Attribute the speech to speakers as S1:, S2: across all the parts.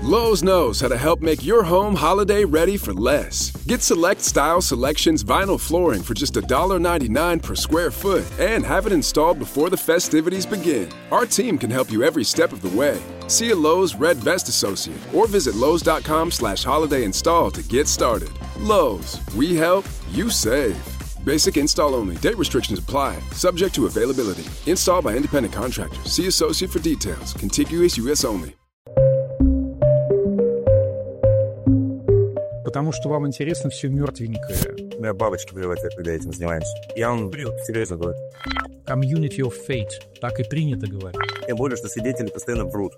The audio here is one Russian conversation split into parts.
S1: Lowe's knows how to help make your home holiday ready for less. Get Select Style Selections vinyl flooring for just $1.99 per square foot and have it installed before the festivities begin. Our team can help you every step of the way. See a Lowe's Red Vest associate or visit Lowe's.com/holiday install to get started. Lowe's, we help, you save. Basic install only. Date restrictions apply. Subject to availability. Installed by independent contractors. See associate for details. Contiguous U.S. only.
S2: Потому что вам интересно все мертвенькое.
S3: У меня бабочки прилетают, когда этим занимаемся. Я вам серьезно говорю.
S2: Community of fate. Так и принято говорить.
S3: Тем более, что свидетели постоянно врут.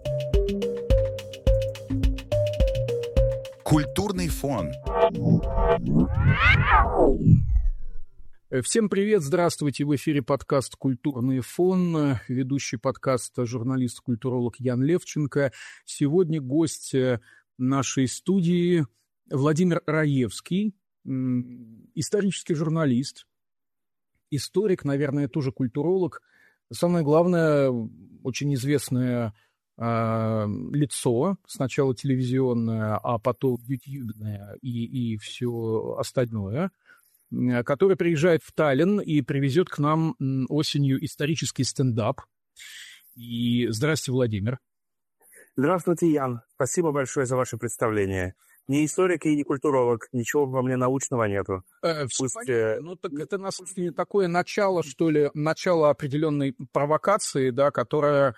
S4: Культурный фон.
S2: Всем привет, здравствуйте. В эфире подкаст «Культурный фон». Ведущий подкаста журналист-культуролог Ян Левченко. Сегодня гость нашей студии Владимир Раевский, исторический журналист, историк, наверное, тоже культуролог. Самое главное, очень известное лицо, сначала телевизионное, а потом ютубное и все остальное, который приезжает в Таллин и привезет к нам осенью исторический стендап. И здрасте, Владимир.
S3: Здравствуйте, Ян. Спасибо большое за ваше представление. Ни историк и ни культуролог, ничего во мне научного нету.
S2: Ну, так это, на самом деле, такое начало, что ли, начало определенной провокации, да, которая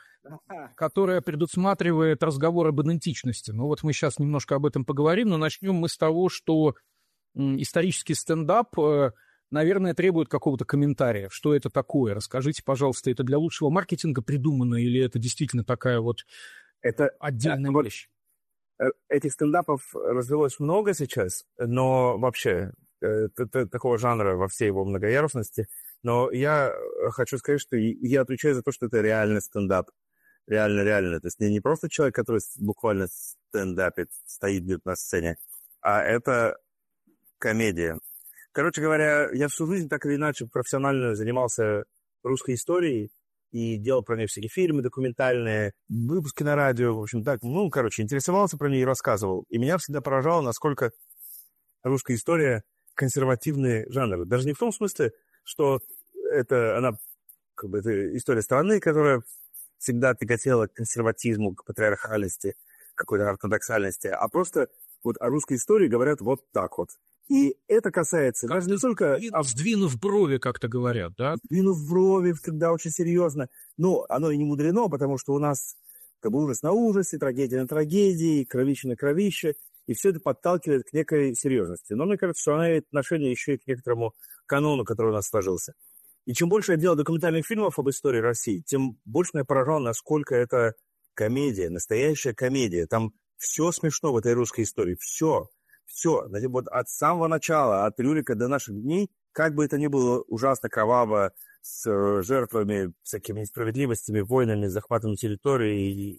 S2: предусматривает разговор об идентичности. Ну, вот мы сейчас немножко об этом поговорим, но начнем мы с того, что исторический стендап, наверное, требует какого-то комментария. Что это такое? Расскажите, пожалуйста, это для лучшего маркетинга придумано или это действительно такая вот отдельная вещь?
S3: Этих стендапов развелось много сейчас, но вообще такого жанра во всей его многоярусности. Но я хочу сказать, что я отвечаю за то, что это реальный стендап. Реально. То есть не просто человек, который буквально стендапит, стоит где-то на сцене, а это комедия. Короче говоря, я всю жизнь так или иначе профессионально занимался русской историей и делал про нее всякие фильмы документальные, выпуски на радио, в общем, так, интересовался про нее и рассказывал. И меня всегда поражало, насколько русская история консервативный жанр. Даже не в том смысле, что это история страны, которая всегда тяготела к консерватизму, к патриархальности, к какой-то ортодоксальности, а просто вот о русской истории говорят вот так вот. И это касается даже не только...
S2: Сдвинув брови, как-то говорят, да?
S3: Сдвинув брови, когда очень серьезно. Но оно и не мудрено, потому что у нас ужас на ужасе, трагедия на трагедии, кровище на кровище, и все это подталкивает к некой серьезности. Но мне кажется, что она имеет отношение еще и к некоторому канону, который у нас сложился. И чем больше я делал документальных фильмов об истории России, тем больше меня поражало, насколько это комедия, настоящая комедия. Там все смешно в этой русской истории, все. Значит, вот от самого начала, от Рюрика до наших дней, как бы это ни было ужасно кроваво, с жертвами, всякими несправедливостями, войнами, захватом территории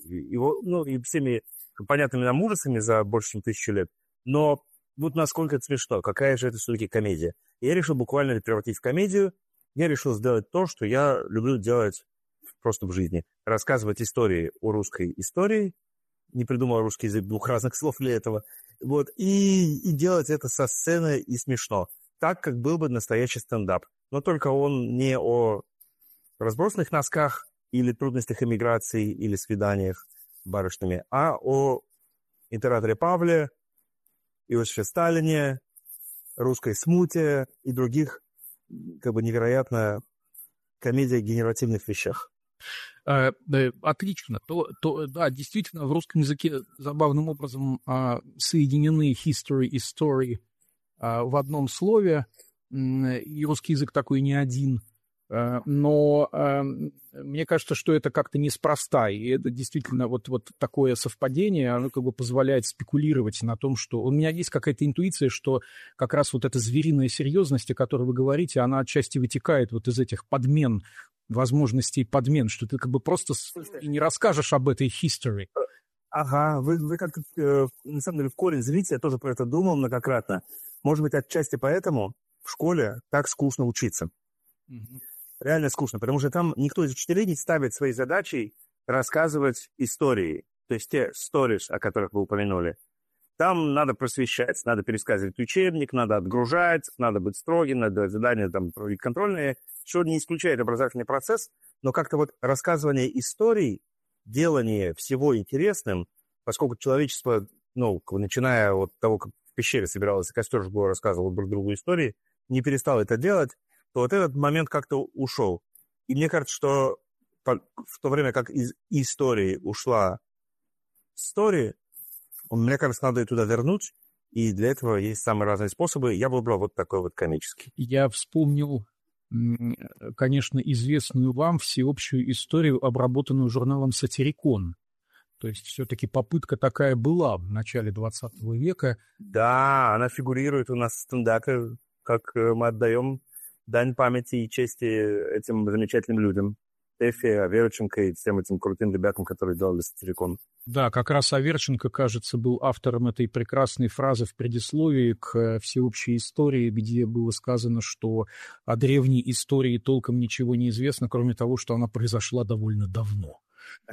S3: и всеми понятными нам ужасами за больше, чем 1000 лет. Но вот насколько это смешно, какая же это все-таки комедия. И я решил буквально это превратить в комедию. Я решил сделать то, что я люблю делать просто в жизни. Рассказывать истории о русской истории. Не придумал русский язык, 2 разных слов для этого. Вот, и делать это со сцены и смешно. Так, как был бы настоящий стендап. Но только он не о разбросанных носках или трудностях эмиграции или свиданиях с барышнями, а о императоре Павле, Иосифе Сталине, русской смуте и других невероятно комедия-генеративных вещах.
S2: Отлично. Да, действительно, в русском языке забавным образом соединены history и story в одном слове. И русский язык такой не один. Но мне кажется, что это как-то неспроста. И это действительно вот такое совпадение, оно позволяет спекулировать на том, что... У меня есть какая-то интуиция, что как раз вот эта звериная серьезность, о которой вы говорите, она отчасти вытекает вот из этих подмен, возможностей подмен, что ты просто и не расскажешь об этой history.
S3: Ага, вы как-то, на самом деле, в корень зрите, я тоже про это думал многократно. Может быть, отчасти поэтому в школе так скучно учиться.
S2: Mm-hmm.
S3: Реально скучно, потому что там никто из учителей не ставит своей задачей рассказывать истории. то есть те stories, о которых вы упомянули, там надо просвещать, надо пересказывать учебник, надо отгружать, надо быть строгим, надо задания там проводить контрольные, что не исключает образовательный процесс, но как-то вот рассказывание историй, делание всего интересным, поскольку человечество, ну, начиная от того, как в пещере собиралось, и костер жгло, рассказывал друг другу истории, не перестал это делать, то вот этот момент как-то ушел. И мне кажется, что в то время как из истории ушла story, мне кажется, надо ее туда вернуть, и для этого есть самые разные способы. Я бы выбрал вот такой вот комический.
S2: Я вспомнил, конечно, известную вам всеобщую историю, обработанную журналом «Сатирикон». То есть все-таки попытка такая была в начале 20 века.
S3: Да, она фигурирует у нас в стендапе, как мы отдаем дань памяти и чести этим замечательным людям. Эфи, Аверченко и всем этим крутым ребятам, которые делали «Сатирикон».
S2: Да, как раз Аверченко, кажется, был автором этой прекрасной фразы в предисловии к всеобщей истории, где было сказано, что о древней истории толком ничего не известно, кроме того, что она произошла довольно давно.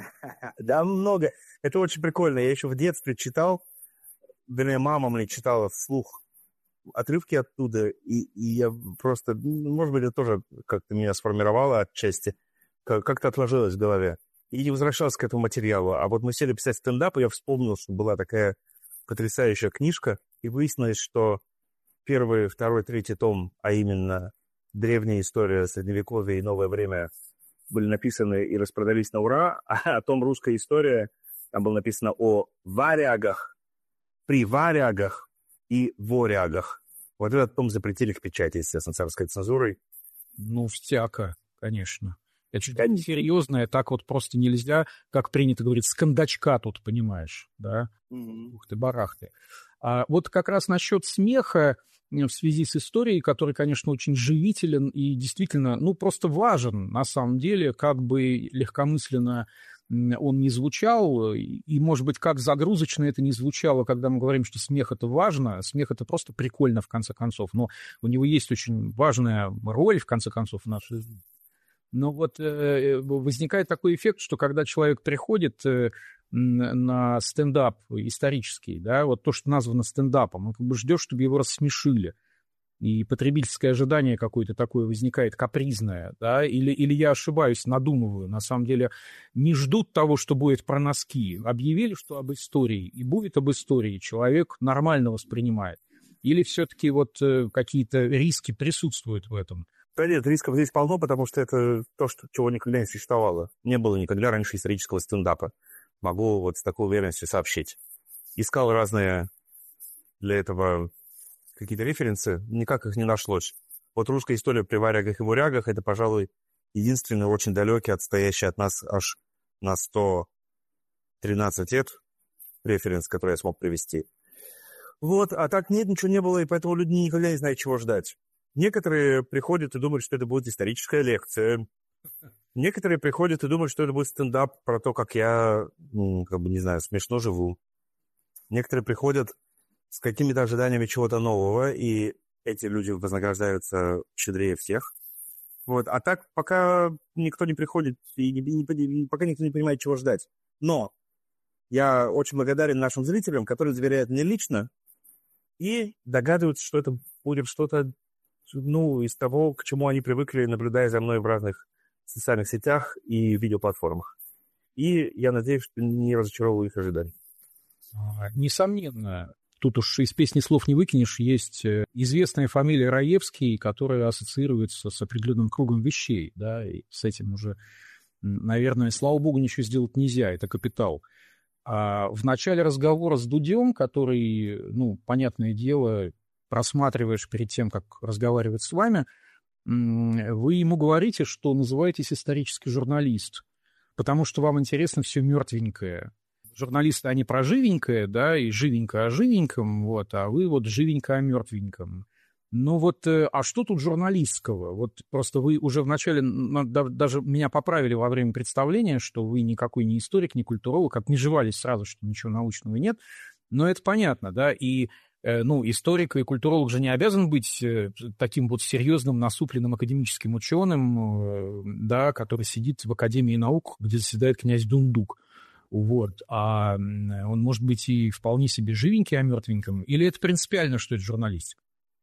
S3: Да, много. Это очень прикольно. Я еще в детстве читал, вернее, мама мне читала вслух отрывки оттуда, и я просто, может быть, это тоже как-то меня сформировало отчасти, как-то отложилось в голове. И не возвращался к этому материалу. А вот мы сели писать стендап, и я вспомнил, что была такая потрясающая книжка, и выяснилось, что первый, второй, третий том, а именно древняя история, средневековье и новое время, были написаны и распродались на ура, а том русская история, там было написано о варягах, при варягах и ворягах. Вот этот том запретили к печати, естественно, царской цензурой.
S2: Ну, всяко, конечно. Это что-то серьезное, так вот просто нельзя, как принято говорить, с кондачка тут, понимаешь, да? Ух ты, барахты. А вот как раз насчет смеха в связи с историей, который, конечно, очень живителен и действительно, ну, просто важен, на самом деле, как бы легкомысленно он не звучал, и, может быть, как загрузочно это не звучало, когда мы говорим, что смех — это важно, смех — это просто прикольно, в конце концов, но у него есть очень важная роль, в конце концов, в нашей жизни. Но вот возникает такой эффект, что когда человек приходит на стендап исторический, да, вот то, что названо стендапом, он как бы ждет, чтобы его рассмешили. И потребительское ожидание какое-то такое возникает капризное, да, или я ошибаюсь, надумываю. На самом деле не ждут того, что будет про носки. Объявили, что об истории, и будет об истории. Человек нормально воспринимает. Или все-таки вот какие-то риски присутствуют в этом?
S3: Да нет, рисков здесь полно, потому что это то, чего никогда не существовало. Не было никогда раньше исторического стендапа. Могу вот с такой уверенностью сообщить. Искал разные для этого какие-то референсы, никак их не нашлось. Вот русская история при варягах и ворягах — это, пожалуй, единственный очень далекий, отстоящий от нас аж на 113 лет референс, который я смог привести. Вот, а так нет, ничего не было, и поэтому люди никогда не знают, чего ждать. Некоторые приходят и думают, что это будет историческая лекция. Некоторые приходят и думают, что это будет стендап про то, как я, как бы, не знаю, смешно живу. Некоторые приходят с какими-то ожиданиями чего-то нового, и эти люди вознаграждаются щедрее всех. Вот. А так, пока никто не приходит, и пока никто не понимает, чего ждать. Но я очень благодарен нашим зрителям, которые доверяют мне лично и догадываются, что это будет что-то, ну, из того, к чему они привыкли, наблюдая за мной в разных социальных сетях и видеоплатформах. И я надеюсь, что не разочаровываю их ожиданий.
S2: Несомненно. Тут уж из песни слов не выкинешь. Есть известная фамилия Раевский, которая ассоциируется с определенным кругом вещей. Да, и с этим уже, наверное, слава богу, ничего сделать нельзя. Это капитал. А в начале разговора с Дудем, который, ну, понятное дело, просматриваешь перед тем, как разговаривать с вами, вы ему говорите, что называетесь исторический журналист, потому что вам интересно все мертвенькое. Журналисты, они про живенькое, да, и живенько о живеньком, вот, а вы вот живенько о мертвеньком. Ну вот, а что тут журналистского? Вот просто вы уже вначале, даже меня поправили во время представления, что вы никакой не историк, не культуролог, отмежевались сразу, что ничего научного нет. Но это понятно, да, и ну, историк и культуролог же не обязан быть таким вот серьезным, насупленным академическим ученым, да, который сидит в Академии наук, где заседает князь Дундук. Вот. А он может быть и вполне себе живенький, а мертвеньким. Или это принципиально, что это журналистика?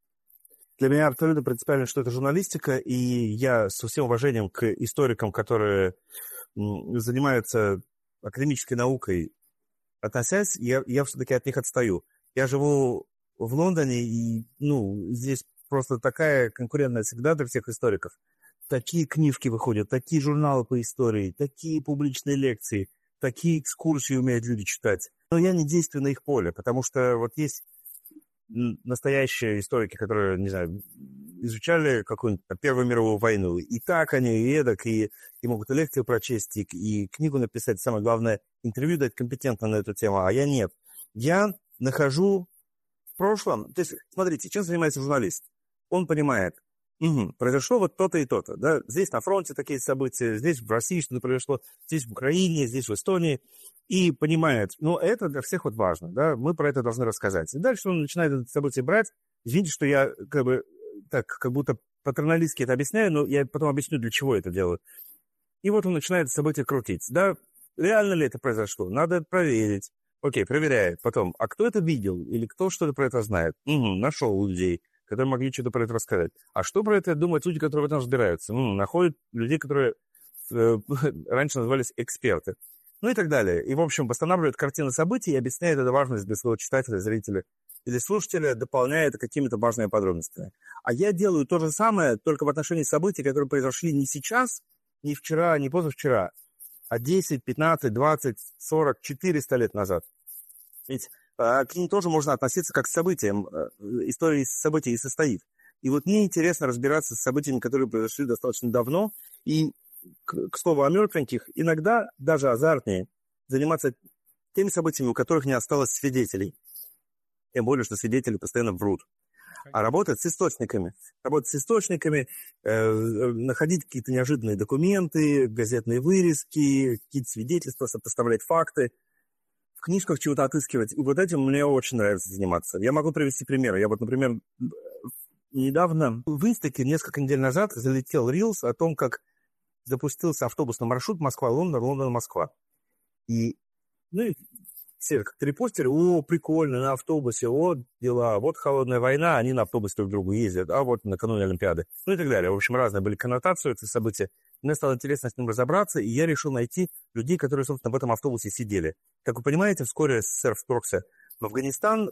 S3: Для меня абсолютно принципиально, что это журналистика, и я со всем уважением к историкам, которые занимаются академической наукой, относясь, я все-таки от них отстаю. Я живу в Лондоне, и здесь просто такая конкурентная среда для всех историков. Такие книжки выходят, такие журналы по истории, такие публичные лекции, такие экскурсии умеют люди читать. Но я не действую на их поле, потому что вот есть настоящие историки, которые, не знаю, изучали какую-нибудь Первую мировую войну. И так они, и эдак, и могут и лекцию прочесть, и книгу написать. Самое главное, интервью дать компетентно на эту тему, а я нет. Я нахожу в прошлом... То есть, смотрите, чем занимается журналист? Он понимает, произошло вот то-то и то-то. Да? Здесь на фронте такие события, здесь в России что-то произошло, здесь в Украине, здесь в Эстонии. И понимает, это для всех вот важно, да, мы про это должны рассказать. И дальше он начинает это событие брать. Извините, что я как будто патерналистски это объясняю, но я потом объясню, для чего я это делаю. И вот он начинает события крутить. Да, реально ли это произошло? Надо проверить. Окей, проверяет. Потом, а кто это видел? Или кто что-то про это знает? Нашел людей, которые могли что-то про это рассказать. А что про это думают люди, которые в этом разбираются? Находят людей, которые раньше назывались эксперты. И так далее. И, в общем, восстанавливает картину событий и объясняет эту важность для своего читателя, зрителя или слушателя, дополняя это какими-то важными подробностями. А я делаю то же самое, только в отношении событий, которые произошли не сейчас, не вчера, не позавчера, а 10, 15, 20, 40, 400 лет назад. Ведь к ним тоже можно относиться как к событиям. История из событий и состоит. И вот мне интересно разбираться с событиями, которые произошли достаточно давно, и к слову о мертвеньких, иногда даже азартнее заниматься теми событиями, у которых не осталось свидетелей. Тем более, что свидетели постоянно врут. А работать с источниками. Находить какие-то неожиданные документы, газетные вырезки, какие-то свидетельства, сопоставлять факты, в книжках чего-то отыскивать. И вот этим мне очень нравится заниматься. Я могу привести примеры. Я вот, например, недавно в Инстаке, несколько недель назад, залетел рилс о том, как запустился автобусный маршрут Москва-Лондон, Лондон-Москва. И все как-то репостили, прикольно, на автобусе, вот дела, вот холодная война, они на автобусе друг к другу ездят, а вот накануне Олимпиады. И так далее. В общем, разные были коннотации этих событий. Мне стало интересно с ним разобраться, и я решил найти людей, которые, собственно, в этом автобусе сидели. Как вы понимаете, вскоре СССР вторгся в Афганистан,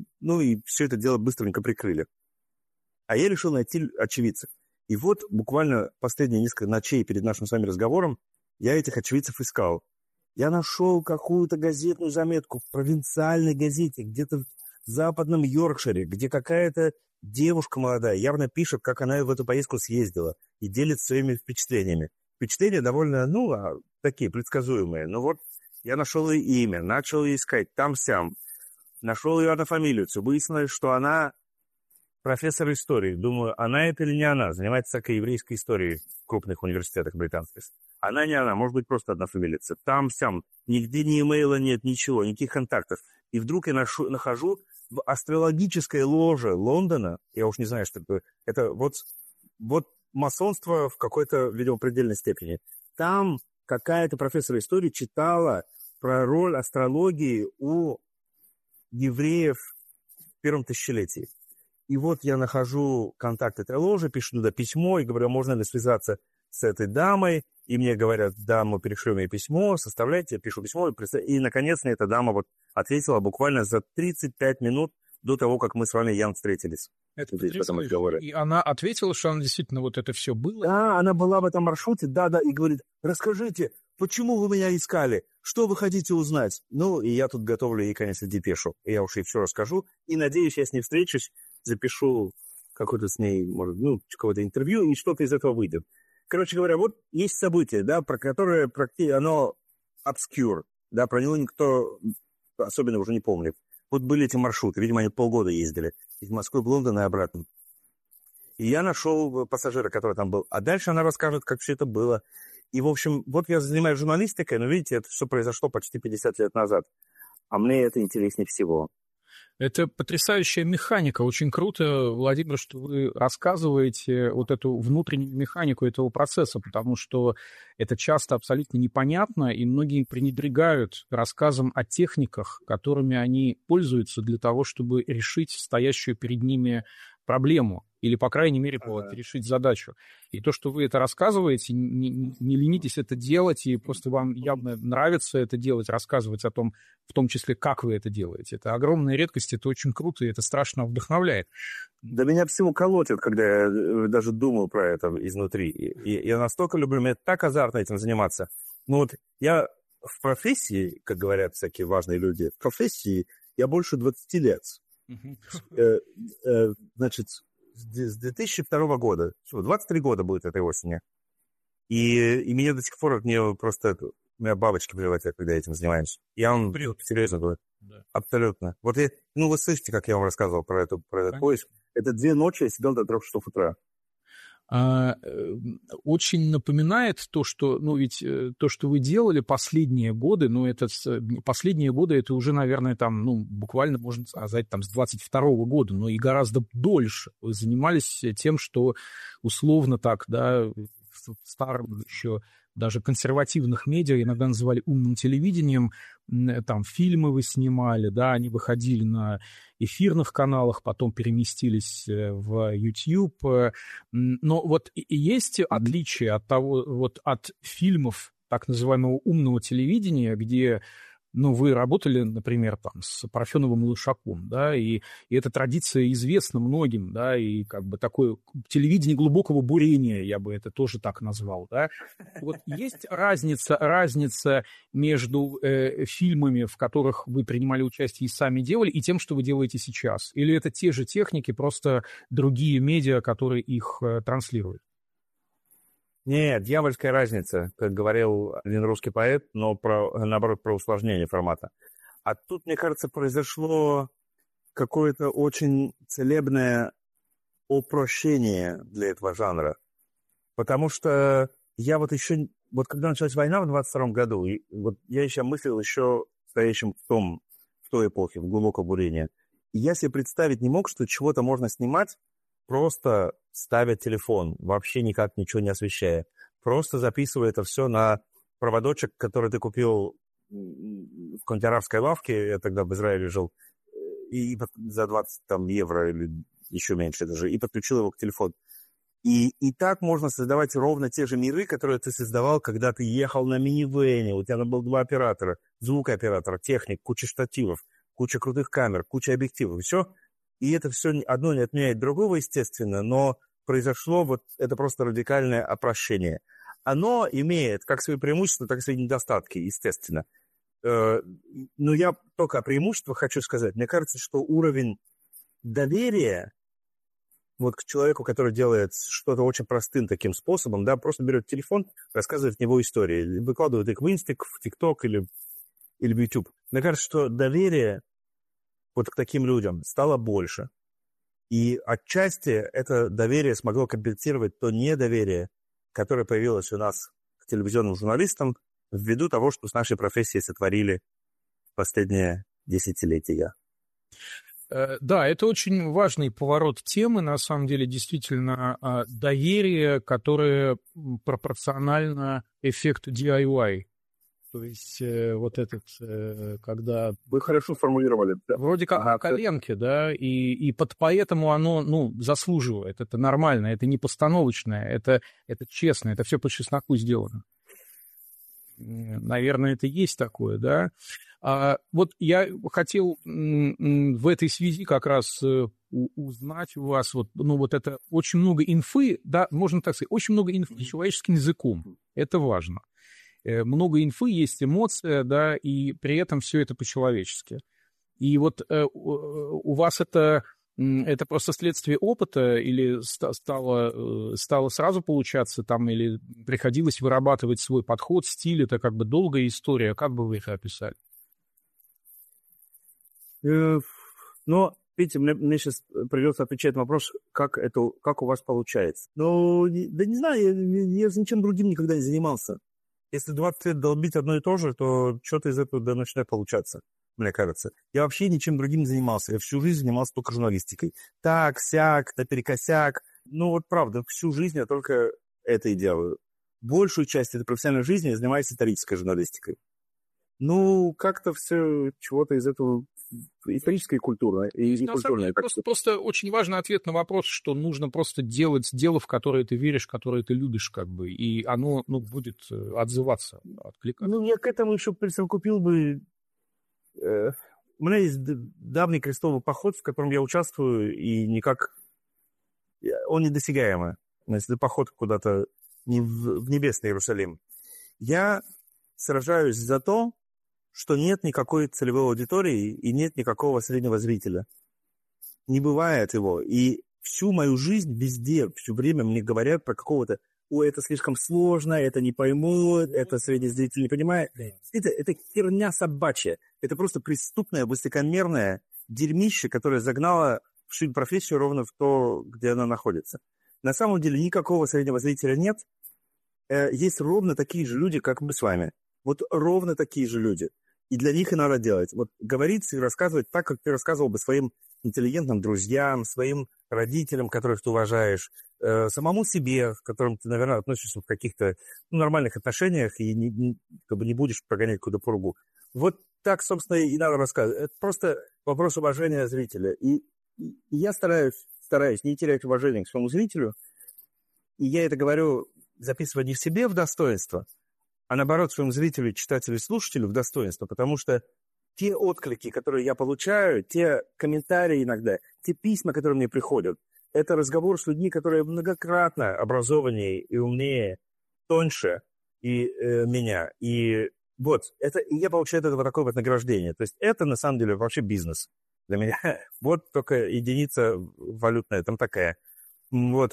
S3: и все это дело быстренько прикрыли. А я решил найти очевидцев. И вот буквально последние несколько ночей перед нашим с вами разговором я этих очевидцев искал. Я нашел какую-то газетную заметку в провинциальной газете, где-то в западном Йоркшире, где какая-то девушка молодая явно пишет, как она в эту поездку съездила и делится своими впечатлениями. Впечатления довольно, такие предсказуемые. Но вот я нашел ее имя, начал ее искать там-сям. Нашел ее однофамилицу. Выяснилось, что она профессор истории. Думаю, она это или не она? Занимается всякой еврейской историей в крупных университетах британских. Она не она, может быть, просто однофамилица. Там-сям. Нигде ни имейла нет, ничего, никаких контактов. И вдруг я нахожу в астрологической ложе Лондона, я уж не знаю, что это, это вот масонство в какой-то, видимо, предельной степени. Там какая-то профессор истории читала про роль астрологии у евреев в первом тысячелетии. И вот я нахожу контакт этой ложи, пишу туда письмо и говорю, можно ли связаться с этой дамой. И мне говорят, да, мы перешлем ей письмо, составляйте, я пишу письмо. И, наконец, эта дама ответила буквально за 35 минут до того, как мы с вами, Ян, встретились.
S2: Это потрясающе. И она ответила, что она действительно вот это все было?
S3: Да, она была в этом маршруте, да, и говорит, расскажите, почему вы меня искали? Что вы хотите узнать? И я тут готовлю ей, конечно, депешу. И я уж ей все расскажу. И надеюсь, я с ней встречусь, запишу какое-то с ней, может, какое-то интервью, и что-то из этого выйдет. Короче говоря, вот есть событие, да, про которое оно obscure, да, про него никто особенно уже не помнит. Вот были эти маршруты, видимо, они полгода ездили из Москвы в Лондон и обратно. И я нашел пассажира, который там был. А дальше она расскажет, как все это было. И, в общем, вот я занимаюсь журналистикой, но, видите, это все произошло почти 50 лет назад. А мне это интереснее всего.
S2: Это потрясающая механика. Очень круто, Владимир, что вы рассказываете вот эту внутреннюю механику этого процесса, потому что это часто абсолютно непонятно, и многие пренебрегают рассказом о техниках, которыми они пользуются для того, чтобы решить стоящую перед ними проблему или, по крайней мере, решить задачу. И то, что вы это рассказываете, не ленитесь это делать, и просто вам явно нравится это делать, рассказывать о том, в том числе, как вы это делаете. Это огромная редкость, это очень круто, и это страшно вдохновляет.
S3: Да меня всего колотит, когда я даже думаю про это изнутри. И я настолько люблю, мне так азартно этим заниматься. Ну вот я в профессии, как говорят всякие важные люди, в профессии я больше 20 лет. Значит, с 2002 года. 23 года будет этой осени. И меня до сих пор, мне просто, у меня бабочки прилетят, когда я этим занимаюсь. Я вам серьезно говорю. Да. Абсолютно. Вот вы слышите, как я вам рассказывал про этот поиск. Это 2 ночи я сидел до 3 часов утра.
S2: Очень напоминает то, что, ведь то, что вы делали последние годы, последние годы это уже, наверное, буквально, можно сказать, с 22-го года, но и гораздо дольше вы занимались тем, что условно так, да, в старом еще даже консервативных медиа иногда называли умным телевидением, там фильмы вы снимали, да, они выходили на эфирных каналах, потом переместились в YouTube. Но вот есть отличие от того, от фильмов так называемого умного телевидения, где вы работали, например, с Парфеновым и Лошаком, да, и эта традиция известна многим, да, и такое телевидение глубокого бурения, я бы это тоже так назвал, да. Вот есть разница между фильмами, в которых вы принимали участие и сами делали, и тем, что вы делаете сейчас? Или это те же техники, просто другие медиа, которые их транслируют?
S3: Нет, дьявольская разница, как говорил один русский поэт, но наоборот про усложнение формата. А тут, мне кажется, произошло какое-то очень целебное упрощение для этого жанра. Потому что я когда началась война в 22 году, я еще мыслил стоящим в той эпохе, в глубоком бурении. И я себе представить не мог, что чего-то можно снимать, просто ставя телефон, вообще никак ничего не освещая. Просто записывая это все на проводочек, который ты купил в какой-нибудь арабской лавке, я тогда в Израиле жил, и за 20 евро или еще меньше даже, и подключил его к телефону. И так можно создавать ровно те же миры, которые ты создавал, когда ты ехал на минивэне. У тебя было 2 оператора, звукооператор, техник, куча штативов, куча крутых камер, куча объективов, и все. И это все одно не отменяет другого, естественно, но произошло это просто радикальное опрощение. Оно имеет как свои преимущества, так и свои недостатки, естественно. Но я только о преимуществах хочу сказать. Мне кажется, что уровень доверия к человеку, который делает что-то очень простым таким способом, да, просто берет телефон, рассказывает в него истории, выкладывает их в Инстик, в ТикТок или в YouTube. Мне кажется, что доверие к таким людям стало больше. И отчасти это доверие смогло компенсировать то недоверие, которое появилось у нас к телевизионным журналистам ввиду того, что с нашей профессией сотворили в последние десятилетия.
S2: Да, это очень важный поворот темы, на самом деле, действительно, доверие, которое пропорционально эффекту DIY. То есть когда...
S3: Вы хорошо сформулировали. Да.
S2: Вроде как коленки, да, и поэтому оно, заслуживает. Это нормально, это не постановочное, это честно, это все по чесноку сделано. Наверное, это есть такое, да. Я хотел в этой связи как раз узнать у вас, это очень много инфы, да, можно так сказать, очень много инфы человеческим языком. Это важно. Много инфы, есть эмоция, да, и при этом все это по-человечески. И у вас это просто следствие опыта или стало сразу получаться там, или приходилось вырабатывать свой подход, стиль, это долгая история, как бы вы это описали?
S3: Видите, мне сейчас придется отвечать на вопрос, как у вас получается. Да не знаю, я ничем другим никогда не занимался. Если 20 лет долбить одно и то же, то что-то из этого начинает получаться. мне кажется. Я вообще ничем другим не занимался. Я всю жизнь занимался только журналистикой. Так, сяк, наперекосяк. Ну вот правда, всю жизнь я только это и делаю. Большую часть этой профессиональной жизни я занимаюсь исторической журналистикой. Ну, как-то все чего-то из этого историческое и культурное. И культурное.
S2: Просто очень важный ответ на вопрос, что нужно просто делать дело, в которое ты веришь, которое ты любишь, как бы, и оно, ну, будет отзываться, откликаться.
S3: Ну, я к этому еще присовокупил бы... У меня есть давний крестовый поход, в котором я участвую, и никак... Он недосягаемый. Это поход куда-то в небесный Иерусалим. Я сражаюсь за то, что нет никакой целевой аудитории и нет никакого среднего зрителя. Не бывает его. И всю мою жизнь везде, все время мне говорят про какого-то: ой, это слишком сложно, это не поймут, это средний зритель не понимает. Это херня собачья. Это просто преступное, высокомерное дерьмище, которое загнало всю профессию ровно в то, где она находится. На самом деле никакого среднего зрителя нет. Есть ровно такие же люди, как мы с вами. Вот ровно такие же люди. И для них и надо делать. Вот говорить и рассказывать так, как ты рассказывал бы своим интеллигентным друзьям, своим родителям, которых ты уважаешь, самому себе, к которым ты, наверное, относишься в каких-то нормальных отношениях и не будешь прогонять куда по кругу. Вот так, собственно, и надо рассказывать. Это просто вопрос уважения зрителя. И я стараюсь не терять уважение к своему зрителю. И я это говорю, записывая не в себе в достоинство, а наоборот своему зрителю, читателю, слушателю в достоинство, потому что те отклики, которые я получаю, те комментарии иногда, те письма, которые мне приходят, это разговор с людьми, которые многократно образованнее и умнее, тоньше меня. И вот, и я получаю от этого такое вот награждение. То есть это, на самом деле, вообще бизнес для меня. Вот только единица валютная, там такая. Вот,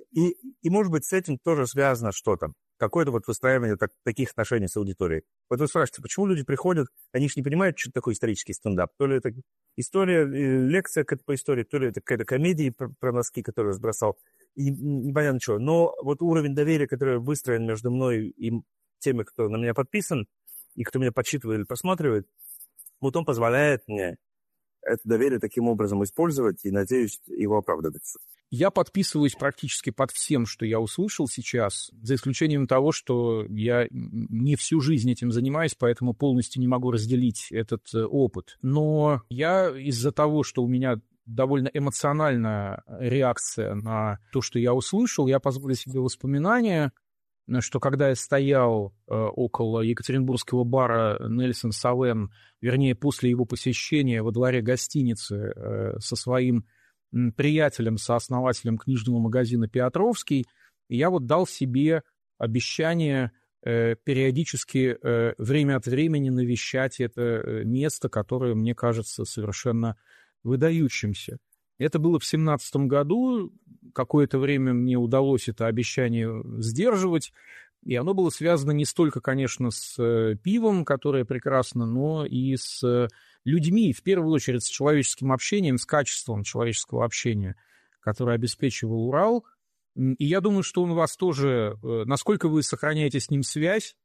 S3: и может быть, с этим тоже связано что-то. Какое-то вот выстраивание таких отношений с аудиторией. Вот вы спрашиваете, почему люди приходят, они же не понимают, что такое исторический стендап. То ли это история, лекция какая-то по истории, то ли это какая-то комедия про носки, которую я сбросал. И непонятно чего. Но вот уровень доверия, который выстроен между мной и теми, кто на меня подписан, и кто меня подсчитывает или просматривает, вот он позволяет мне это доверие таким образом использовать и, надеюсь, его оправдывать.
S2: Я подписываюсь практически под всем, что я услышал сейчас, за исключением того, что я не всю жизнь этим занимаюсь, поэтому полностью не могу разделить этот опыт. Но я из-за того, что у меня довольно эмоциональная реакция на то, что я услышал, я позволю себе воспоминания, что когда я стоял около екатеринбургского бара Нельсон Салем, вернее, после его посещения во дворе гостиницы со своим приятелем, сооснователем книжного магазина «Петровский», я вот дал себе обещание периодически время от времени навещать это место, которое мне кажется совершенно выдающимся. Это было в 2017 году, какое-то время мне удалось это обещание сдерживать, и оно было связано не столько, конечно, с пивом, которое прекрасно, но и с людьми, в первую очередь с человеческим общением, с качеством человеческого общения, которое обеспечивал Урал. И я думаю, что он у вас тоже, насколько вы сохраняете с ним связь,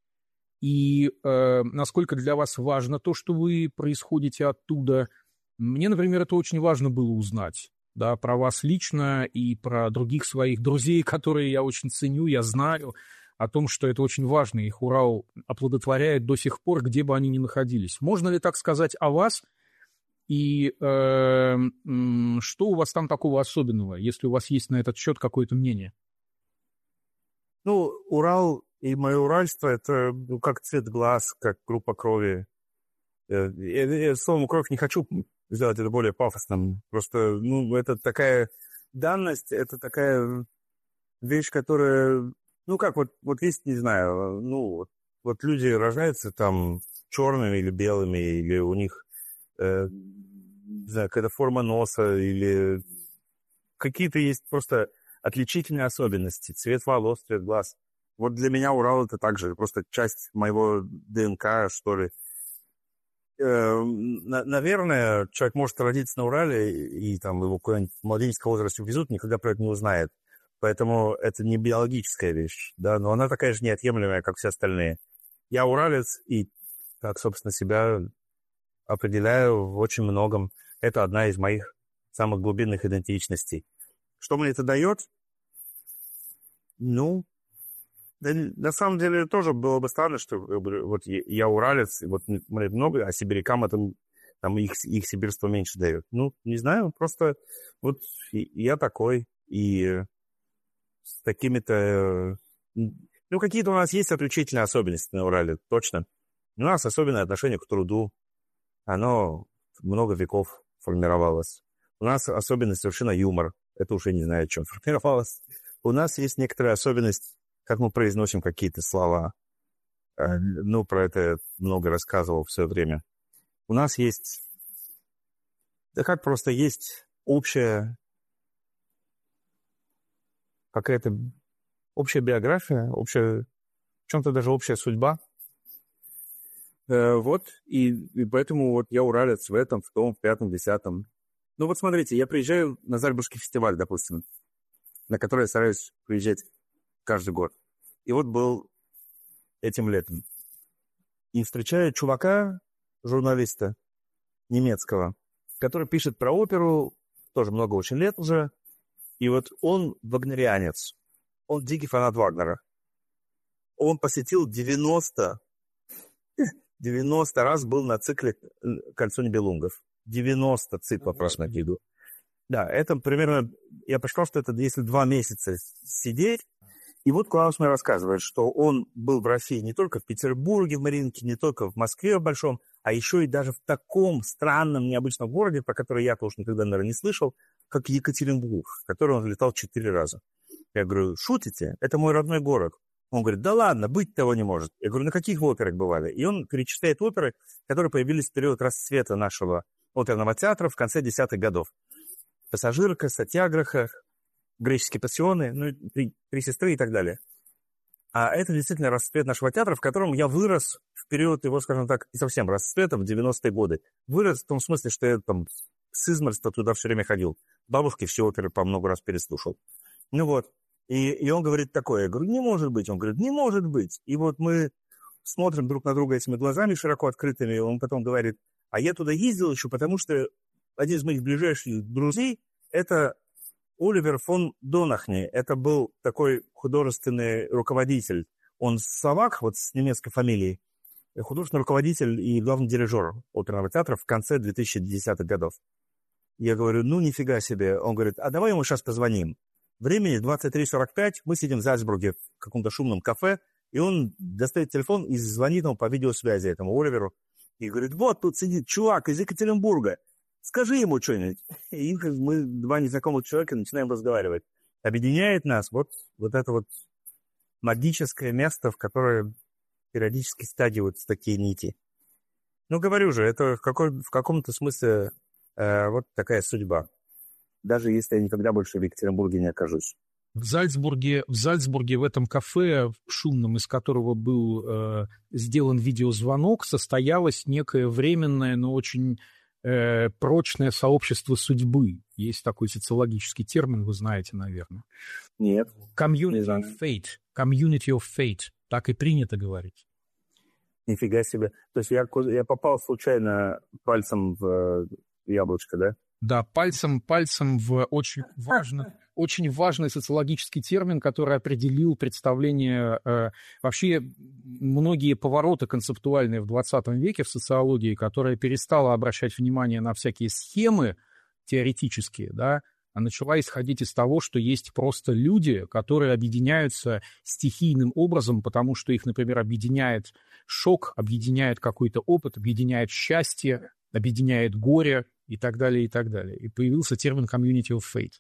S2: и насколько для вас важно то, что вы происходите оттуда. Мне, например, это очень важно было узнать, да, про вас лично и про других своих друзей, которые я очень ценю, я знаю о том, что это очень важно, их Урал оплодотворяет до сих пор, где бы они ни находились. Можно ли так сказать о вас? И что у вас там такого особенного, если у вас есть на этот счет какое-то мнение?
S3: Ну, Урал и мое уральство – это как цвет глаз, как группа крови. Я словом «кровь» не хочу сделать это более пафосным. Просто, это такая данность, это такая вещь, которая, как вот есть, не знаю, вот люди рождаются там черными или белыми, или у них, не знаю, какая-то форма носа, или какие-то есть просто отличительные особенности, цвет волос, цвет глаз. Вот для меня Урал – это также просто часть моего ДНК, что ли. Наверное, человек может родиться на Урале, и там его куда-нибудь в младенческом возрасте увезут, никогда про это не узнает. Поэтому это не биологическая вещь, да, но она такая же неотъемлемая, как все остальные. Я уралец, и так, собственно, себя определяю в очень многом. Это одна из моих самых глубинных идентичностей. Что мне это дает? Ну, да, на самом деле тоже было бы странно, что вот я уралец, и вот много, а сибирякам это, там их сибирство меньше дает. Ну, не знаю, просто вот я такой, и с такими-то... Ну, какие-то у нас есть отличительные особенности на Урале, точно. У нас особенное отношение к труду. Оно много веков формировалось. У нас особенность совершенно юмор. Это уже не знаю, о чем формировалось. У нас есть некоторая особенность, как мы произносим какие-то слова. Ну, про это я много рассказывал все время. У нас есть... Да как просто есть общая... Какая-то общая биография, в чем-то даже общая судьба. Вот, и поэтому вот я уралец в этом, в том, в пятом, десятом. Ну вот смотрите, я приезжаю на Зальцбургский фестиваль, допустим, на который я стараюсь приезжать каждый год. И вот был этим летом. И встречаю чувака, журналиста немецкого, который пишет про оперу, тоже много очень лет уже. И вот он вагнерианец. Он дикий фанат Вагнера. Он посетил 90 раз был на цикле «Кольцо Нибелунгов». 90 циклов просто накиду. Да, это примерно... Я посчитал, что это если 2 месяца сидеть. И вот Клаус мне рассказывает, что он был в России не только в Петербурге, в Мариинке, не только в Москве в Большом, а еще и даже в таком странном, необычном городе, про который я тоже никогда, наверное, не слышал, как Екатеринбург, в который он летал 4 раза. Я говорю, шутите? Это мой родной город. Он говорит, да ладно, быть того не может. Я говорю, на каких операх бывали? И он перечисляет оперы, которые появились в период расцвета нашего оперного театра в конце 10-х годов. «Пассажирка», «Сатьяграха», «Греческие пассионы», ну, «Три сестры» и так далее. А это действительно расцвет нашего театра, в котором я вырос в период его, скажем так, не совсем расцвета, в 90-е годы. Вырос в том смысле, что я там с измольства туда все время ходил. Бабушки все оперы по много раз переслушал. Ну вот. И он говорит такое. Я говорю, не может быть. Он говорит, не может быть. И вот мы смотрим друг на друга этими глазами широко открытыми. И он потом говорит, а я туда ездил еще, потому что один из моих ближайших друзей – это Оливер фон Донахни. Это был такой художественный руководитель. Он словак, вот с немецкой фамилией. Художественный руководитель и главный дирижер оперного театра в конце 2010-х годов. Я говорю, ну нифига себе. Он говорит, а давай ему сейчас позвоним. Времени 23:45, мы сидим в Зальцбурге в каком-то шумном кафе, и он достает телефон и звонит ему по видеосвязи этому Оливеру. И говорит, вот тут сидит чувак из Екатеринбурга, скажи ему что-нибудь. И мы, 2 незнакомых человека, начинаем разговаривать. Объединяет нас вот это вот магическое место, в которое периодически стягиваются такие нити. Ну, говорю же, это в каком-то смысле вот такая судьба. Даже если я никогда больше в Екатеринбурге не окажусь.
S2: В Зальцбурге в этом кафе шумном, из которого был сделан видеозвонок, состоялось некое временное, но очень прочное сообщество судьбы. Есть такой социологический термин, вы знаете, наверное.
S3: Нет.
S2: Community of fate. Community of fate. Так и принято говорить.
S3: Нифига себе. То есть я попал случайно пальцем в яблочко, да?
S2: Да, пальцем в очень важный социологический термин, который определил представление, вообще многие повороты концептуальные в 20 веке в социологии, которая перестала обращать внимание на всякие схемы теоретические, да, а начала исходить из того, что есть просто люди, которые объединяются стихийным образом, потому что их, например, объединяет шок, объединяет какой-то опыт, объединяет счастье, объединяет горе и так далее, и так далее. И появился термин «community of fate».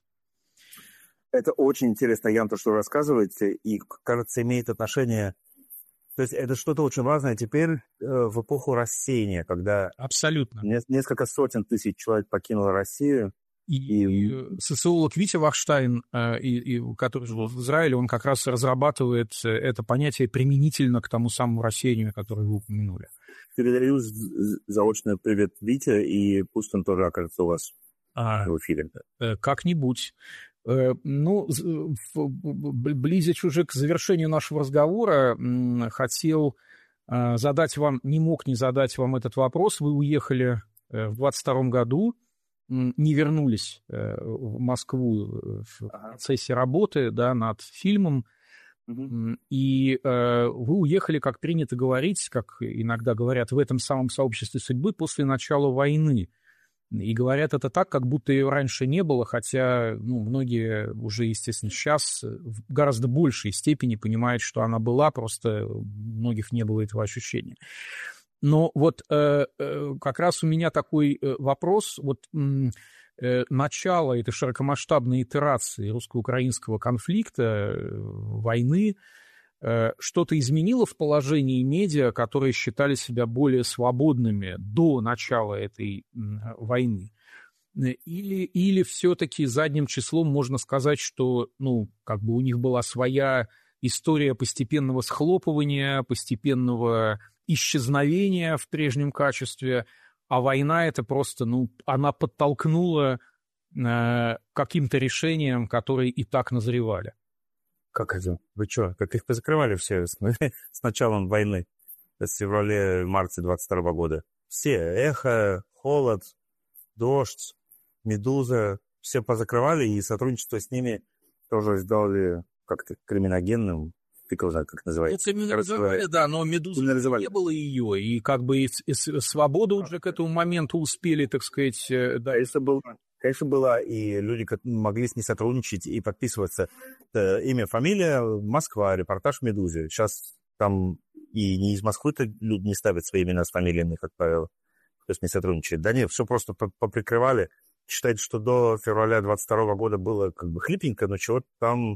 S3: Это очень интересно, Ян, то, что вы рассказываете, и, кажется, имеет отношение... То есть это что-то очень важное теперь в эпоху рассеяния, когда...
S2: Абсолютно.
S3: Несколько сотен тысяч человек покинуло Россию.
S2: И социолог Витя Вахштайн, который живет в Израиле, он как раз разрабатывает это понятие применительно к тому самому рассеянию, которое вы упомянули.
S3: Передаю заочно привет Вите, и пусть он тоже окажется у вас в эфире.
S2: Как-нибудь. Ну, близясь уже к завершению нашего разговора, хотел не мог не задать вам этот вопрос. Вы уехали в 22 году, не вернулись в Москву в процессе работы, да, над фильмом. И вы уехали, как принято говорить, как иногда говорят, в этом самом сообществе судьбы после начала войны. И говорят это так, как будто ее раньше не было, хотя многие уже, естественно, сейчас в гораздо большей степени понимают, что она была, просто у многих не было этого ощущения. Но вот как раз у меня такой вопрос. Вот начало этой широкомасштабной итерации русско-украинского конфликта, войны, что-то изменило в положении медиа, которые считали себя более свободными до начала этой войны? Или все-таки задним числом можно сказать, что у них была своя история постепенного схлопывания, постепенного исчезновения в прежнем качестве, а война это просто, она подтолкнула каким-то решениям, которые и так назревали?
S3: Как это? Вы что? Как их позакрывали все с началом войны, с февраля-марта 22 года? Все. Эхо, Холод, Дождь, Медуза. Все позакрывали, и сотрудничество с ними тоже сделали как-то криминогенным. Фиг его знает, как называется.
S2: Криминализовали, да, но Медуза не было ее. И и Свободу уже к этому моменту успели, так сказать... Да.
S3: Конечно, была, и люди могли с ней сотрудничать и подписываться. Имя, фамилия, Москва, репортаж «Медузе». Сейчас там и не из Москвы-то люди не ставят свои имена с фамилиями, как правило, кто с ней сотрудничает. Да нет, все просто поприкрывали. Считайте, что до февраля 22 года было как бы хлипенько, но чего-то там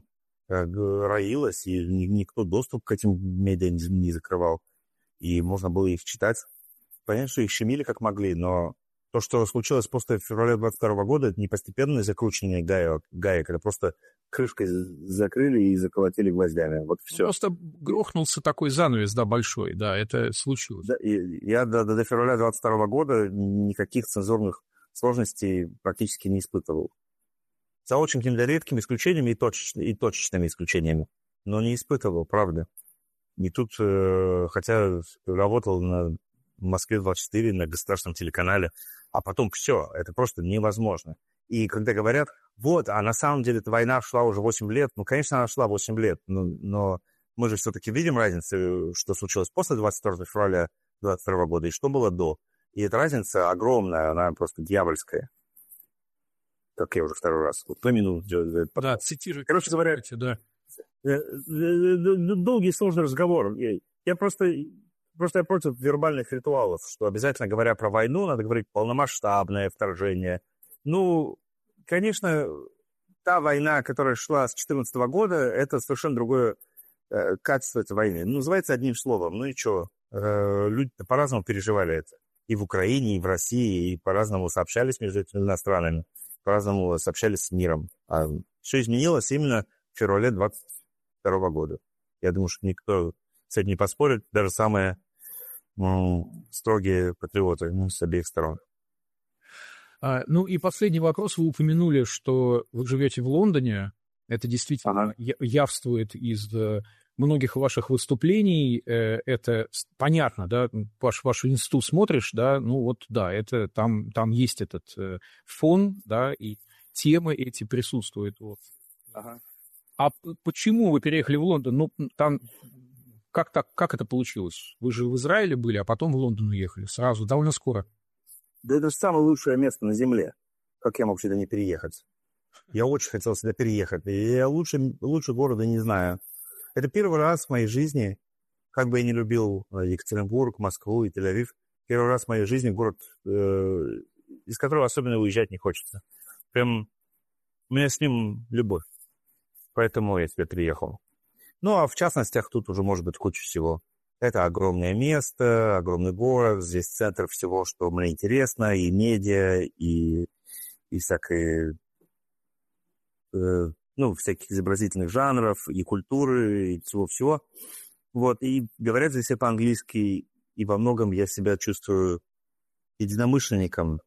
S3: роилось, и никто доступ к этим медиа не закрывал. И можно было их читать. Понятно, что их щемили как могли, но... То, что случилось после февраля 22 года, это не постепенное закручивание гаек, это просто крышкой закрыли и заколотили гвоздями. Вот все.
S2: Просто грохнулся такой занавес, да, большой, да, это случилось.
S3: Да, и я до февраля 22 года никаких цензурных сложностей практически не испытывал. За очень редкими исключениями и точечными исключениями, но не испытывал, правда. И тут, хотя работал в Москве-24 на государственном телеканале, а потом все, это просто невозможно. И когда говорят, а на самом деле эта война шла уже 8 лет, конечно, она шла 8 лет, но мы же все-таки видим разницу, что случилось после 24 февраля 22 года и что было до. И эта разница огромная, она просто дьявольская. Как я уже второй раз.
S2: Да, цитирую.
S3: Короче говоря,
S2: да.
S3: Долгий сложный разговор. Я против вербальных ритуалов, что обязательно, говоря про войну, надо говорить полномасштабное вторжение. Конечно, та война, которая шла с 2014 года, это совершенно другое качество этой войны. Называется одним словом. И что? Люди по-разному переживали это. И в Украине, и в России, и по-разному сообщались между этими странами, по-разному сообщались с миром. А все изменилось именно в феврале 2022 года. Я думаю, что никто с этим не поспорит, даже самые строгие патриоты с обеих сторон.
S2: И последний вопрос. Вы упомянули, что вы живете в Лондоне. Это действительно явствует из многих ваших выступлений. Это понятно, да? Ваш институт смотришь, да? Это там есть этот фон, да, и темы эти присутствуют. Вот. А почему вы переехали в Лондон? Там... Как это получилось? Вы же в Израиле были, а потом в Лондон уехали сразу, довольно скоро.
S3: Да это же самое лучшее место на земле. Как я мог сюда не переехать? Я очень хотел сюда переехать. И я лучше города не знаю. Это первый раз в моей жизни, как бы я не любил Екатеринбург, Москву и Тель-Авив, первый раз в моей жизни город, из которого особенно уезжать не хочется. Прям у меня с ним любовь. Поэтому я сюда приехал. А в частностях тут уже может быть куча всего. Это огромное место, огромный город, здесь центр всего, что мне интересно, и медиа, и всякие, всяких изобразительных жанров, и культуры, и всего-всего. И говорят здесь все по-английски, и во многом я себя чувствую единомышленником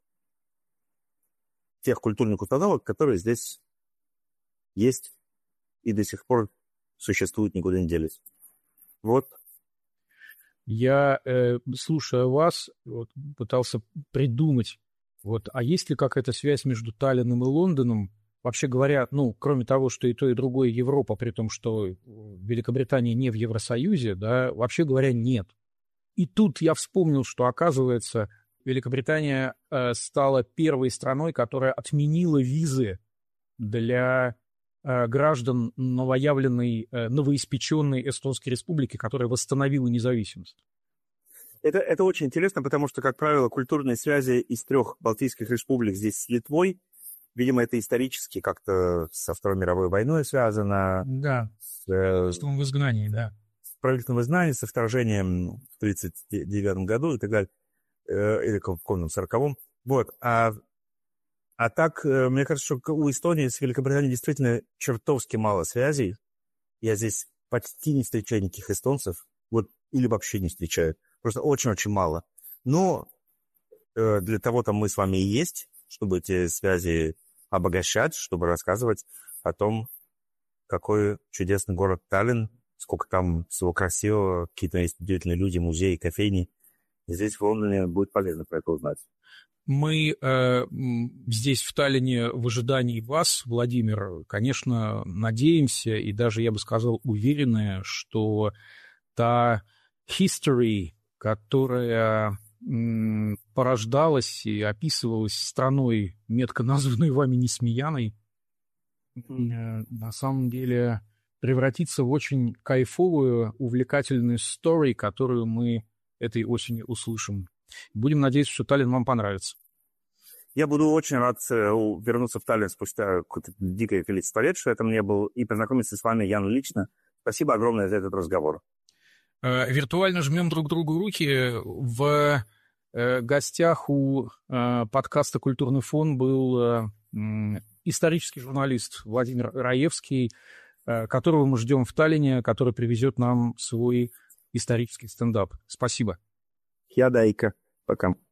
S3: тех культурных установок, которые здесь есть и до сих пор существуют, никуда не делись.
S2: Я, слушая вас, вот, пытался придумать, вот, а есть ли какая-то связь между Таллином и Лондоном? Вообще говоря, ну, кроме того, что и то, и другое Европа, при том, что Великобритания не в Евросоюзе, да, вообще говоря, нет. И тут я вспомнил, что, оказывается, Великобритания стала первой страной, которая отменила визы для граждан новоиспеченной Эстонской Республики, которая восстановила независимость.
S3: Это очень интересно, потому что, как правило, культурные связи из 3 балтийских республик здесь с Литвой, видимо, это исторически как-то со Второй мировой войной связано.
S2: Да, с в изгнании, да.
S3: С правительственным изгнанием, со вторжением в 1939 году и так далее, или в каком-то 40-м. Вот. А так, мне кажется, что у Эстонии с Великобританией действительно чертовски мало связей. Я здесь почти не встречаю никаких эстонцев, вот, или вообще не встречаю. Просто очень-очень мало. Но для того там мы с вами и есть, чтобы эти связи обогащать, чтобы рассказывать о том, какой чудесный город Таллин, сколько там всего красивого, какие-то есть удивительные люди, музеи, кофейни. И здесь в Лондоне будет полезно про это узнать.
S2: Мы здесь, в Таллине, в ожидании вас, Владимир, конечно, надеемся и даже, я бы сказал, уверены, что та history, которая порождалась и описывалась страной, метко названной вами Несмеяной, на самом деле превратится в очень кайфовую, увлекательную story, которую мы этой осенью услышим. Будем надеяться, что Таллин вам понравится.
S3: Я буду очень рад вернуться в Таллин спустя какое-то дикое количество лет, что это мне был, и познакомиться с вами, Ян, лично. Спасибо огромное за этот разговор.
S2: Виртуально жмем друг другу руки. В гостях у подкаста «Культурный фон» был исторический журналист Владимир Раевский, которого мы ждем в Таллине, который привезет нам свой исторический стендап. Спасибо.
S3: Я Дайка. Пока.